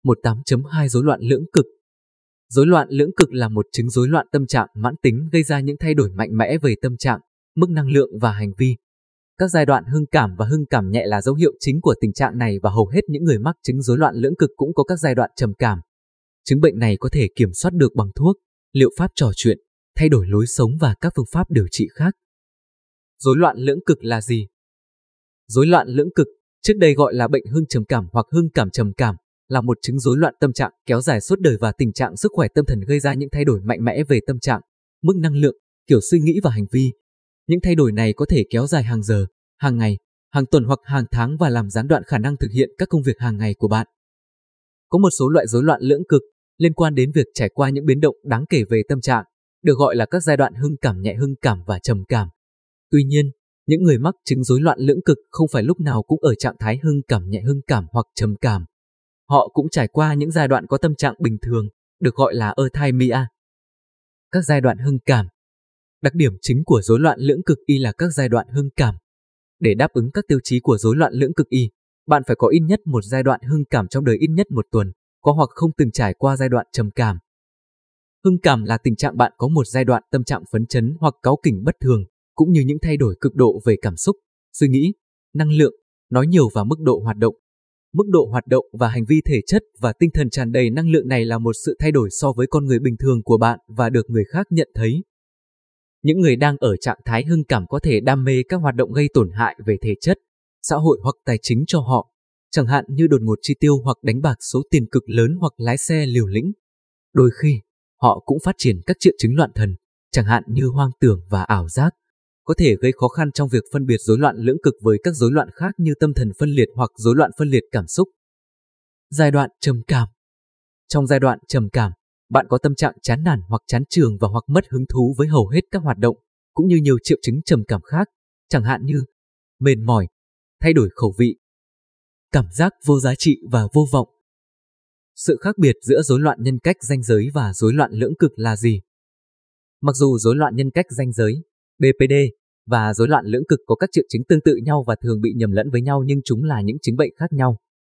18.2 Rối loạn lưỡng cực. Rối loạn lưỡng cực là một chứng rối loạn tâm trạng mãn tính gây ra những thay đổi mạnh mẽ về tâm trạng, mức năng lượng và hành vi. Các giai đoạn hưng cảm và hưng cảm nhẹ là dấu hiệu chính của tình trạng này và hầu hết những người mắc chứng rối loạn lưỡng cực cũng có các giai đoạn trầm cảm. Chứng bệnh này có thể kiểm soát được bằng thuốc, liệu pháp trò chuyện, thay đổi lối sống và các phương pháp điều trị khác. Rối loạn lưỡng cực là gì? Rối loạn lưỡng cực, trước đây gọi là bệnh hưng trầm cảm hoặc hưng cảm trầm cảm, là một chứng rối loạn tâm trạng kéo dài suốt đời và tình trạng sức khỏe tâm thần gây ra những thay đổi mạnh mẽ về tâm trạng, mức năng lượng, kiểu suy nghĩ và hành vi. Những thay đổi này có thể kéo dài hàng giờ, hàng ngày, hàng tuần hoặc hàng tháng và làm gián đoạn khả năng thực hiện các công việc hàng ngày của bạn. Có một số loại rối loạn lưỡng cực liên quan đến việc trải qua những biến động đáng kể về tâm trạng, được gọi là các giai đoạn hưng cảm nhẹ, hưng cảm và trầm cảm. Tuy nhiên, những người mắc chứng rối loạn lưỡng cực không phải lúc nào cũng ở trạng thái hưng cảm nhẹ, hưng cảm hoặc trầm cảm. Họ cũng trải qua những giai đoạn có tâm trạng bình thường, được gọi là euthymia. Các giai đoạn hưng cảm. Đặc điểm chính của rối loạn lưỡng cực Y là các giai đoạn hưng cảm. Để đáp ứng các tiêu chí của rối loạn lưỡng cực Y, bạn phải có ít nhất một giai đoạn hưng cảm trong đời, ít nhất một tuần, có hoặc không từng trải qua giai đoạn trầm cảm. Hưng cảm là tình trạng bạn có một giai đoạn tâm trạng phấn chấn hoặc cáu kỉnh bất thường, cũng như những thay đổi cực độ về cảm xúc, suy nghĩ, năng lượng, nói nhiều và mức độ hoạt động. Mức độ hoạt động và hành vi thể chất và tinh thần tràn đầy năng lượng này là một sự thay đổi so với con người bình thường của bạn và được người khác nhận thấy. Những người đang ở trạng thái hưng cảm có thể đam mê các hoạt động gây tổn hại về thể chất, xã hội hoặc tài chính cho họ, chẳng hạn như đột ngột chi tiêu hoặc đánh bạc số tiền cực lớn hoặc lái xe liều lĩnh. Đôi khi, họ cũng phát triển các triệu chứng loạn thần, chẳng hạn như hoang tưởng và ảo giác, có thể gây khó khăn trong việc phân biệt rối loạn lưỡng cực với các rối loạn khác như tâm thần phân liệt hoặc rối loạn phân liệt cảm xúc. Giai đoạn trầm cảm. Trong giai đoạn trầm cảm, bạn có tâm trạng chán nản hoặc chán chường và hoặc mất hứng thú với hầu hết các hoạt động, cũng như nhiều triệu chứng trầm cảm khác, chẳng hạn như mệt mỏi, thay đổi khẩu vị, cảm giác vô giá trị và vô vọng. Sự khác biệt giữa rối loạn nhân cách ranh giới và rối loạn lưỡng cực là gì? Mặc dù rối loạn nhân cách ranh giới, BPD, và rối loạn lưỡng cực có các triệu chứng tương tự nhau và thường bị nhầm lẫn với nhau, nhưng chúng là những chứng bệnh khác nhau.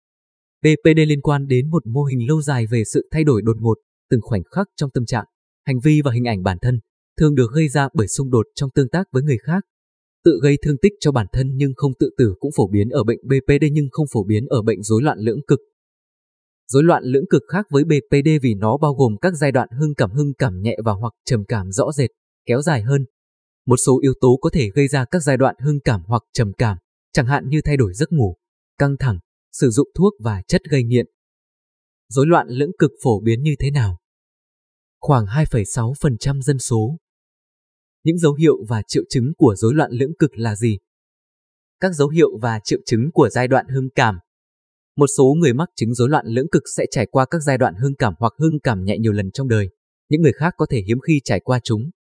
BPD liên quan đến một mô hình lâu dài về sự thay đổi đột ngột, từng khoảnh khắc trong tâm trạng, hành vi và hình ảnh bản thân, thường được gây ra bởi xung đột trong tương tác với người khác. Tự gây thương tích cho bản thân nhưng không tự tử cũng phổ biến ở bệnh BPD nhưng không phổ biến ở bệnh rối loạn lưỡng cực. Rối loạn lưỡng cực khác với BPD vì nó bao gồm các giai đoạn hưng cảm nhẹ và hoặc trầm cảm rõ rệt, kéo dài hơn. Một số yếu tố có thể gây ra các giai đoạn hưng cảm hoặc trầm cảm, chẳng hạn như thay đổi giấc ngủ, căng thẳng, sử dụng thuốc và chất gây nghiện. Rối loạn lưỡng cực phổ biến như thế nào? Khoảng 2,6% dân số. Những dấu hiệu và triệu chứng của rối loạn lưỡng cực là gì? Các dấu hiệu và triệu chứng của giai đoạn hưng cảm. Một số người mắc chứng rối loạn lưỡng cực sẽ trải qua các giai đoạn hưng cảm hoặc hưng cảm nhẹ nhiều lần trong đời. Những người khác có thể hiếm khi trải qua chúng.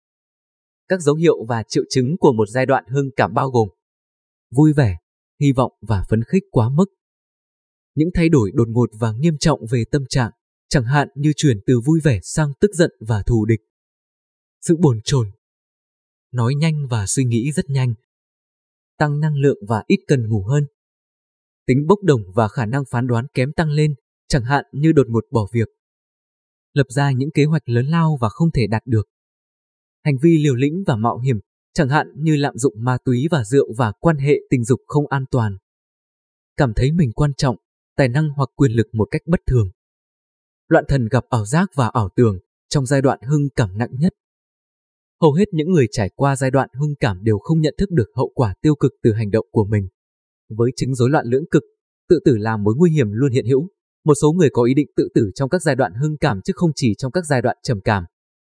Các dấu hiệu và triệu chứng của một giai đoạn hưng cảm bao gồm vui vẻ, hy vọng và phấn khích quá mức. Những thay đổi đột ngột và nghiêm trọng về tâm trạng, chẳng hạn như chuyển từ vui vẻ sang tức giận và thù địch. Sự bồn chồn, nói nhanh và suy nghĩ rất nhanh. Tăng năng lượng và ít cần ngủ hơn. Tính bốc đồng và khả năng phán đoán kém tăng lên, chẳng hạn như đột ngột bỏ việc. Lập ra những kế hoạch lớn lao và không thể đạt được. Hành vi liều lĩnh và mạo hiểm, chẳng hạn như lạm dụng ma túy và rượu và quan hệ tình dục không an toàn. Cảm thấy mình quan trọng, tài năng hoặc quyền lực một cách bất thường. Loạn thần gặp ảo giác và ảo tưởng trong giai đoạn hưng cảm nặng nhất. Hầu hết những người trải qua giai đoạn hưng cảm đều không nhận thức được hậu quả tiêu cực từ hành động của mình. Với chứng rối loạn lưỡng cực, tự tử là mối nguy hiểm luôn hiện hữu. Một số người có ý định tự tử trong các giai đoạn hưng cảm chứ không chỉ trong các giai đoạn trầm cảm.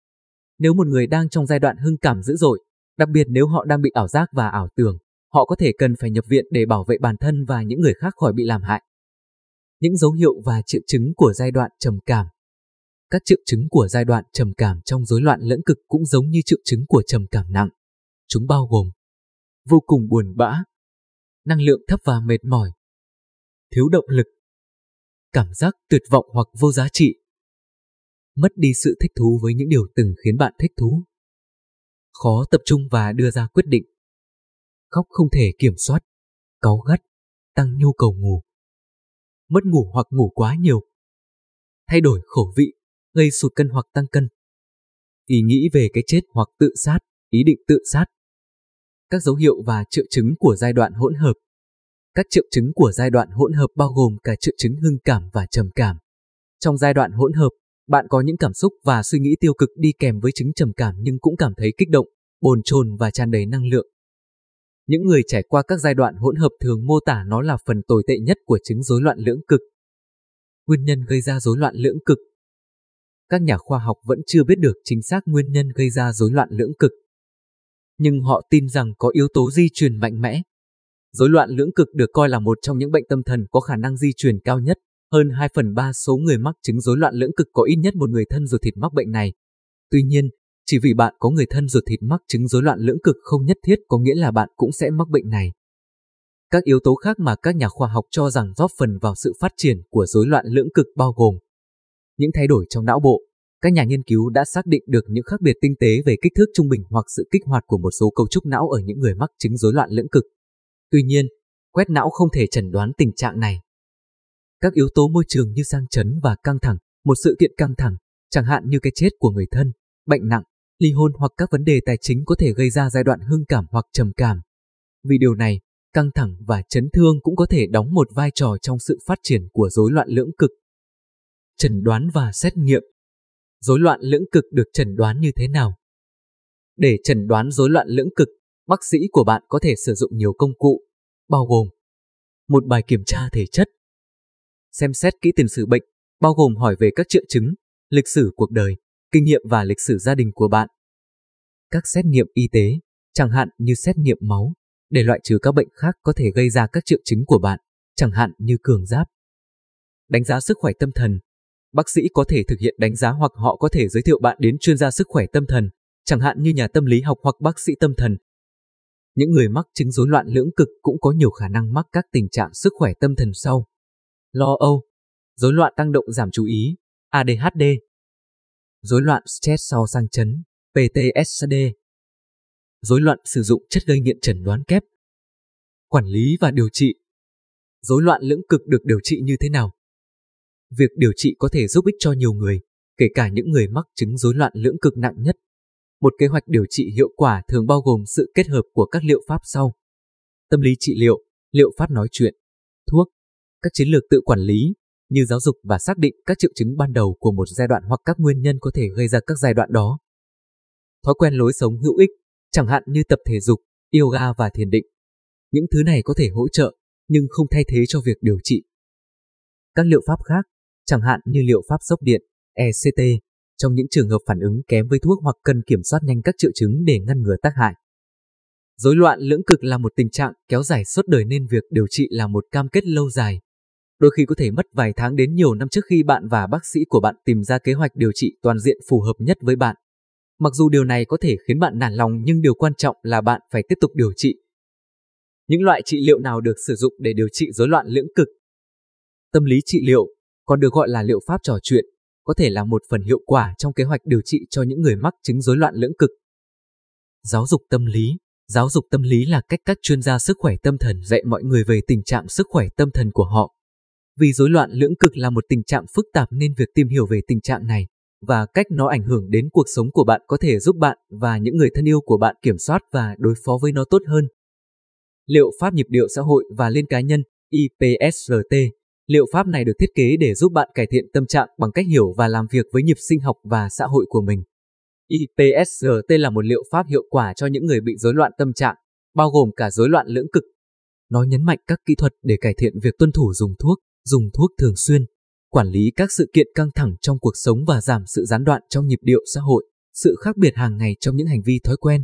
Nếu một người đang trong giai đoạn hưng cảm dữ dội, đặc biệt nếu họ đang bị ảo giác và ảo tưởng, họ có thể cần phải nhập viện để bảo vệ bản thân và những người khác khỏi bị làm hại. Những dấu hiệu và triệu chứng của giai đoạn trầm cảm. Các triệu chứng của giai đoạn trầm cảm trong rối loạn lưỡng cực cũng giống như triệu chứng của trầm cảm nặng. Chúng bao gồm vô cùng buồn bã, năng lượng thấp và mệt mỏi, thiếu động lực, cảm giác tuyệt vọng hoặc vô giá trị, mất đi sự thích thú với những điều từng khiến bạn thích thú, khó tập trung và đưa ra quyết định, khóc không thể kiểm soát, cáu gắt, tăng nhu cầu ngủ, mất ngủ hoặc ngủ quá nhiều, thay đổi khẩu vị, gây sụt cân hoặc tăng cân. Ý nghĩ về cái chết hoặc tự sát, ý định tự sát. Các dấu hiệu và triệu chứng của giai đoạn hỗn hợp. Các triệu chứng của giai đoạn hỗn hợp bao gồm cả triệu chứng hưng cảm và trầm cảm. Trong giai đoạn hỗn hợp, bạn có những cảm xúc và suy nghĩ tiêu cực đi kèm với chứng trầm cảm nhưng cũng cảm thấy kích động, bồn chồn và tràn đầy năng lượng. Những người trải qua các giai đoạn hỗn hợp thường mô tả nó là phần tồi tệ nhất của chứng rối loạn lưỡng cực. Nguyên nhân gây ra rối loạn lưỡng cực. Các nhà khoa học vẫn chưa biết được chính xác nguyên nhân gây ra rối loạn lưỡng cực, nhưng họ tin rằng có yếu tố di truyền mạnh mẽ. Rối loạn lưỡng cực được coi là một trong những bệnh tâm thần có khả năng di truyền cao nhất. Hơn 2/3 số người mắc chứng rối loạn lưỡng cực có ít nhất một người thân ruột thịt mắc bệnh này. Tuy nhiên, chỉ vì bạn có người thân ruột thịt mắc chứng rối loạn lưỡng cực không nhất thiết có nghĩa là bạn cũng sẽ mắc bệnh này. Các yếu tố khác mà các nhà khoa học cho rằng góp phần vào sự phát triển của rối loạn lưỡng cực bao gồm những thay đổi trong não bộ. Các nhà nghiên cứu đã xác định được những khác biệt tinh tế về kích thước trung bình hoặc sự kích hoạt của một số cấu trúc não ở những người mắc chứng rối loạn lưỡng cực. Tuy nhiên, quét não không thể chẩn đoán tình trạng này. Các yếu tố môi trường như sang chấn và căng thẳng, một sự kiện căng thẳng, chẳng hạn như cái chết của người thân, bệnh nặng, ly hôn hoặc các vấn đề tài chính có thể gây ra giai đoạn hưng cảm hoặc trầm cảm. Vì điều này, căng thẳng và chấn thương cũng có thể đóng một vai trò trong sự phát triển của rối loạn lưỡng cực. Chẩn đoán và xét nghiệm. Rối loạn lưỡng cực được chẩn đoán như thế nào? Để chẩn đoán rối loạn lưỡng cực, bác sĩ của bạn có thể sử dụng nhiều công cụ, bao gồm một bài kiểm tra thể chất, xem xét kỹ tiền sử bệnh, bao gồm hỏi về các triệu chứng, lịch sử cuộc đời, kinh nghiệm và lịch sử gia đình của bạn. Các xét nghiệm y tế, chẳng hạn như xét nghiệm máu, để loại trừ các bệnh khác có thể gây ra các triệu chứng của bạn, chẳng hạn như cường giáp. Đánh giá sức khỏe tâm thần. Bác sĩ có thể thực hiện đánh giá hoặc họ có thể giới thiệu bạn đến chuyên gia sức khỏe tâm thần, chẳng hạn như nhà tâm lý học hoặc bác sĩ tâm thần. Những người mắc chứng rối loạn lưỡng cực cũng có nhiều khả năng mắc các tình trạng sức khỏe tâm thần sau: lo âu, rối loạn tăng động giảm chú ý, ADHD, rối loạn stress sau sang chấn, PTSD, rối loạn sử dụng chất gây nghiện chẩn đoán kép. Quản lý và điều trị. Rối loạn lưỡng cực được điều trị như thế nào? Việc điều trị có thể giúp ích cho nhiều người, kể cả những người mắc chứng rối loạn lưỡng cực nặng nhất. Một kế hoạch điều trị hiệu quả thường bao gồm sự kết hợp của các liệu pháp sau: tâm lý trị liệu, liệu pháp nói chuyện, thuốc, các chiến lược tự quản lý, như giáo dục và xác định các triệu chứng ban đầu của một giai đoạn hoặc các nguyên nhân có thể gây ra các giai đoạn đó. Thói quen lối sống hữu ích, chẳng hạn như tập thể dục, yoga và thiền định. Những thứ này có thể hỗ trợ, nhưng không thay thế cho việc điều trị. Các liệu pháp khác, chẳng hạn như liệu pháp sốc điện, ECT, trong những trường hợp phản ứng kém với thuốc hoặc cần kiểm soát nhanh các triệu chứng để ngăn ngừa tác hại. Rối loạn lưỡng cực là một tình trạng kéo dài suốt đời nên việc điều trị là một cam kết lâu dài. Đôi khi có thể mất vài tháng đến nhiều năm trước khi bạn và bác sĩ của bạn tìm ra kế hoạch điều trị toàn diện phù hợp nhất với bạn. Mặc dù điều này có thể khiến bạn nản lòng nhưng điều quan trọng là bạn phải tiếp tục điều trị. Những loại trị liệu nào được sử dụng để điều trị rối loạn lưỡng cực? Tâm lý trị liệu, còn được gọi là liệu pháp trò chuyện, có thể là một phần hiệu quả trong kế hoạch điều trị cho những người mắc chứng rối loạn lưỡng cực. Giáo dục tâm lý. Giáo dục tâm lý là cách các chuyên gia sức khỏe tâm thần dạy mọi người về tình trạng sức khỏe tâm thần của họ. Vì rối loạn lưỡng cực là một tình trạng phức tạp nên việc tìm hiểu về tình trạng này và cách nó ảnh hưởng đến cuộc sống của bạn có thể giúp bạn và những người thân yêu của bạn kiểm soát và đối phó với nó tốt hơn. Liệu pháp nhịp điệu xã hội và lên cá nhân, IPSRT. Liệu pháp này được thiết kế để giúp bạn cải thiện tâm trạng bằng cách hiểu và làm việc với nhịp sinh học và xã hội của mình. IPSRT là một liệu pháp hiệu quả cho những người bị rối loạn tâm trạng, bao gồm cả rối loạn lưỡng cực. Nó nhấn mạnh các kỹ thuật để cải thiện việc tuân thủ dùng thuốc thường xuyên, quản lý các sự kiện căng thẳng trong cuộc sống và giảm sự gián đoạn trong nhịp điệu xã hội, sự khác biệt hàng ngày trong những hành vi thói quen.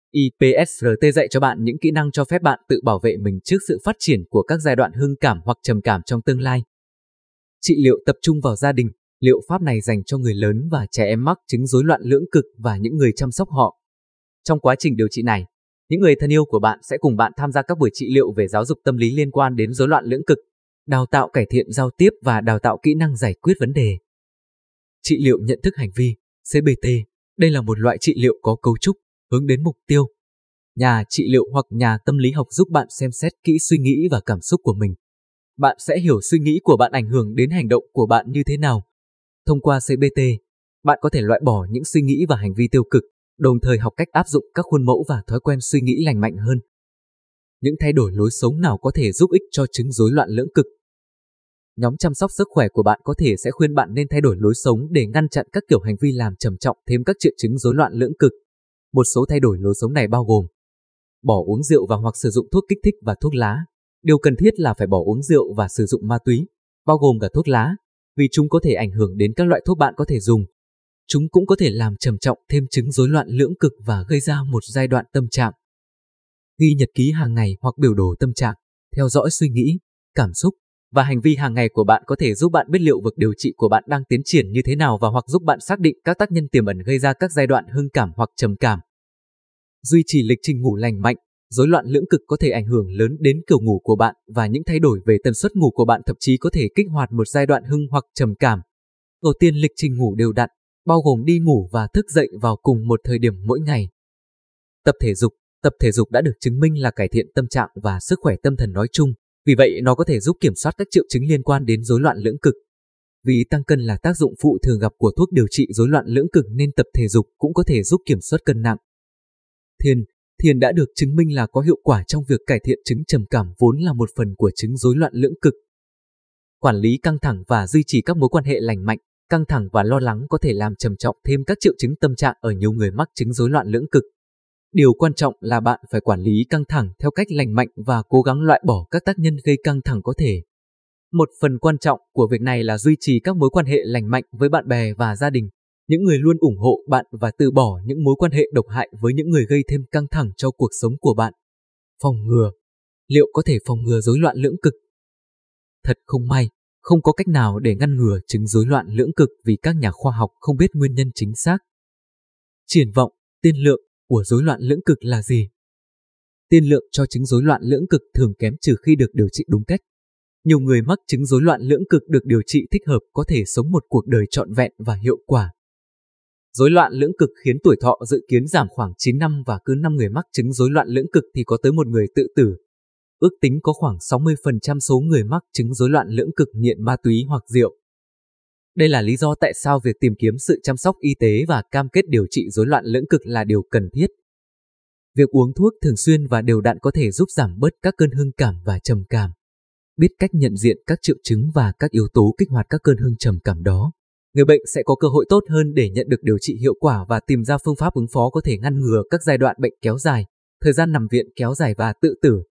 IPSRT dạy cho bạn những kỹ năng cho phép bạn tự bảo vệ mình trước sự phát triển của các giai đoạn hưng cảm hoặc trầm cảm trong tương lai. Trị liệu tập trung vào gia đình. Liệu pháp này dành cho người lớn và trẻ em mắc chứng rối loạn lưỡng cực và những người chăm sóc họ. Trong quá trình điều trị này, những người thân yêu của bạn sẽ cùng bạn tham gia các buổi trị liệu về giáo dục tâm lý liên quan đến rối loạn lưỡng cực, đào tạo cải thiện giao tiếp và đào tạo kỹ năng giải quyết vấn đề. Trị liệu nhận thức hành vi, CBT. Đây là một loại trị liệu có cấu trúc, hướng đến mục tiêu. Nhà trị liệu hoặc nhà tâm lý học giúp bạn xem xét kỹ suy nghĩ và cảm xúc của mình. Bạn sẽ hiểu suy nghĩ của bạn ảnh hưởng đến hành động của bạn như thế nào. Thông qua CBT, bạn có thể loại bỏ những suy nghĩ và hành vi tiêu cực, đồng thời học cách áp dụng các khuôn mẫu và thói quen suy nghĩ lành mạnh hơn. Những thay đổi lối sống nào có thể giúp ích cho chứng rối loạn lưỡng cực? Nhóm chăm sóc sức khỏe của bạn có thể sẽ khuyên bạn nên thay đổi lối sống để ngăn chặn các kiểu hành vi làm trầm trọng thêm các triệu chứng rối loạn lưỡng cực. Một số thay đổi lối sống này bao gồm: bỏ uống rượu và hoặc sử dụng thuốc kích thích và thuốc lá. Điều cần thiết là phải bỏ uống rượu và sử dụng ma túy, bao gồm cả thuốc lá, vì chúng có thể ảnh hưởng đến các loại thuốc bạn có thể dùng. Chúng cũng có thể làm trầm trọng thêm chứng rối loạn lưỡng cực và gây ra một giai đoạn tâm trạng. Ghi nhật ký hàng ngày hoặc biểu đồ tâm trạng, theo dõi suy nghĩ, cảm xúc và hành vi hàng ngày của bạn có thể giúp bạn biết liệu vực điều trị của bạn đang tiến triển như thế nào và hoặc giúp bạn xác định các tác nhân tiềm ẩn gây ra các giai đoạn hưng cảm hoặc trầm cảm. Duy trì lịch trình ngủ lành mạnh. Rối loạn lưỡng cực có thể ảnh hưởng lớn đến kiểu ngủ của bạn và những thay đổi về tần suất ngủ của bạn thậm chí có thể kích hoạt một giai đoạn hưng hoặc trầm cảm. Đầu tiên, lịch trình ngủ đều đặn, bao gồm đi ngủ và thức dậy vào cùng một thời điểm mỗi ngày. Tập thể dục. Tập thể dục đã được chứng minh là cải thiện tâm trạng và sức khỏe tâm thần nói chung, vì vậy nó có thể giúp kiểm soát các triệu chứng liên quan đến rối loạn lưỡng cực. Vì tăng cân là tác dụng phụ thường gặp của thuốc điều trị rối loạn lưỡng cực nên tập thể dục cũng có thể giúp kiểm soát cân nặng. Thiền đã được chứng minh là có hiệu quả trong việc cải thiện chứng trầm cảm vốn là một phần của chứng rối loạn lưỡng cực. Quản lý căng thẳng và duy trì các mối quan hệ lành mạnh. Căng thẳng và lo lắng có thể làm trầm trọng thêm các triệu chứng tâm trạng ở nhiều người mắc chứng rối loạn lưỡng cực. Điều quan trọng là bạn phải quản lý căng thẳng theo cách lành mạnh và cố gắng loại bỏ các tác nhân gây căng thẳng có thể. Một phần quan trọng của việc này là duy trì các mối quan hệ lành mạnh với bạn bè và gia đình, những người luôn ủng hộ bạn, và từ bỏ những mối quan hệ độc hại với những người gây thêm căng thẳng cho cuộc sống của bạn. Phòng ngừa. Liệu có thể phòng ngừa rối loạn lưỡng cực? Thật không may, không có cách nào để ngăn ngừa chứng rối loạn lưỡng cực vì các nhà khoa học không biết nguyên nhân chính xác. Triển vọng, tiên lượng của rối loạn lưỡng cực là gì? Tiên lượng cho chứng rối loạn lưỡng cực thường kém trừ khi được điều trị đúng cách. Nhiều người mắc chứng rối loạn lưỡng cực được điều trị thích hợp có thể sống một cuộc đời trọn vẹn và hiệu quả. Rối loạn lưỡng cực khiến tuổi thọ dự kiến giảm khoảng 9 năm và cứ 5 người mắc chứng rối loạn lưỡng cực thì có tới một người tự tử. Ước tính có khoảng 60% số người mắc chứng rối loạn lưỡng cực nghiện ma túy hoặc rượu. Đây là lý do tại sao việc tìm kiếm sự chăm sóc y tế và cam kết điều trị rối loạn lưỡng cực là điều cần thiết. Việc uống thuốc thường xuyên và đều đặn có thể giúp giảm bớt các cơn hưng cảm và trầm cảm. Biết cách nhận diện các triệu chứng và các yếu tố kích hoạt các cơn hưng trầm cảm đó, người bệnh sẽ có cơ hội tốt hơn để nhận được điều trị hiệu quả và tìm ra phương pháp ứng phó có thể ngăn ngừa các giai đoạn bệnh kéo dài, thời gian nằm viện kéo dài và tự tử.